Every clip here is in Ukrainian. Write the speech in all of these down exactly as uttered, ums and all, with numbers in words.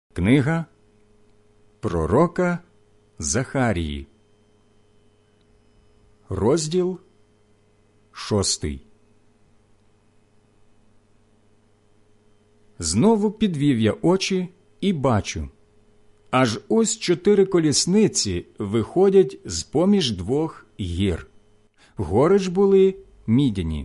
Книга пророка Захарії, розділ шостий. Знову підвів я очі і бачу, аж ось чотири колісниці виходять з-поміж двох гір. Гори ж були мідяні.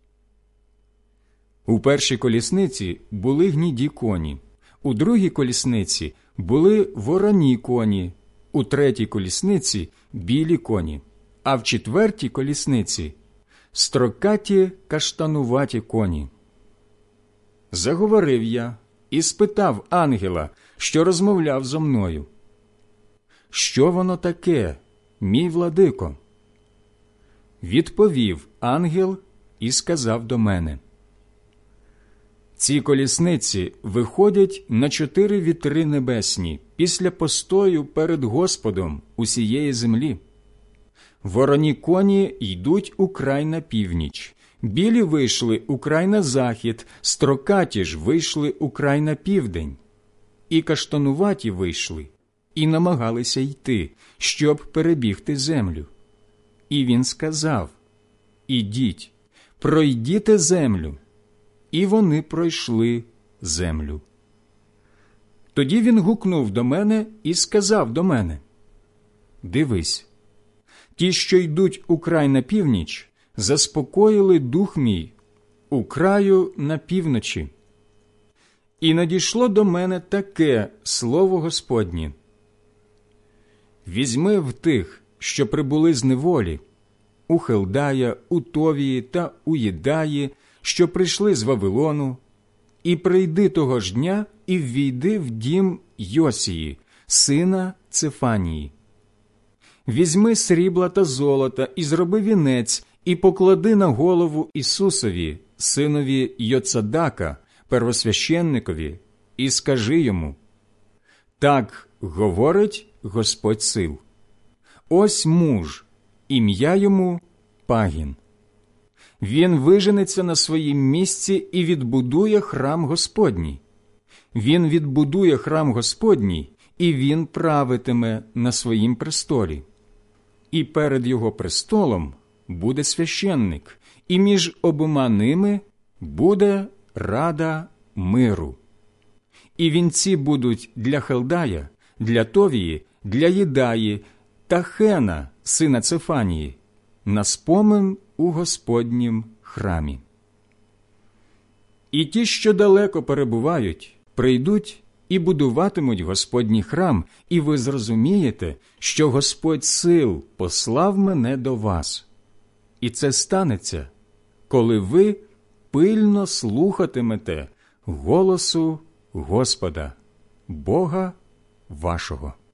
У першій колісниці були гніді коні, у другій колісниці були вороні коні, у третій колісниці білі коні, а в четвертій колісниці строкаті каштануваті коні. Заговорив я і спитав ангела, що розмовляв зо мною: «Що воно таке, мій владико?» Відповів ангел і сказав до мене: «Ці колісниці виходять на чотири вітри небесні після постою перед Господом усієї землі. Вороні коні йдуть у край на північ, білі вийшли у край на захід, строкаті ж вийшли у край на південь. І каштануваті вийшли, і намагалися йти, щоб перебігти землю. І він сказав: «Ідіть, пройдіте землю». І вони пройшли землю. Тоді він гукнув до мене і сказав до мене: «Дивись, ті, що йдуть у край на північ, заспокоїли дух мій у краю на півночі». І надійшло до мене таке слово Господнє: «Візьми в тих, що прибули з неволі, у Хелдая, у Товії та у Єдаї, що прийшли з Вавилону, і прийди того ж дня і ввійди в дім Йосії, сина Цефанії. Візьми срібла та золота і зроби вінець, і поклади на голову Ісусові, синові Йоцадака, первосвященникові, і скажи йому: так говорить Господь сил. Ось муж, ім'я йому Пагін. Він виженеться на своїм місці і відбудує храм Господній. Він відбудує храм Господній, і він правитиме на своїм престолі. І перед його престолом буде священник, і між обома ними буде рада миру. І вінці будуть для Хелдая, для Товії, для Єдаї та Хена, сина Цефанії, на спомин у Господнім храмі. І ті, що далеко перебувають, прийдуть і будуватимуть Господній храм, і ви зрозумієте, що Господь сил послав мене до вас. І це станеться, коли ви пильно слухатимете голосу Господа, Бога вашого».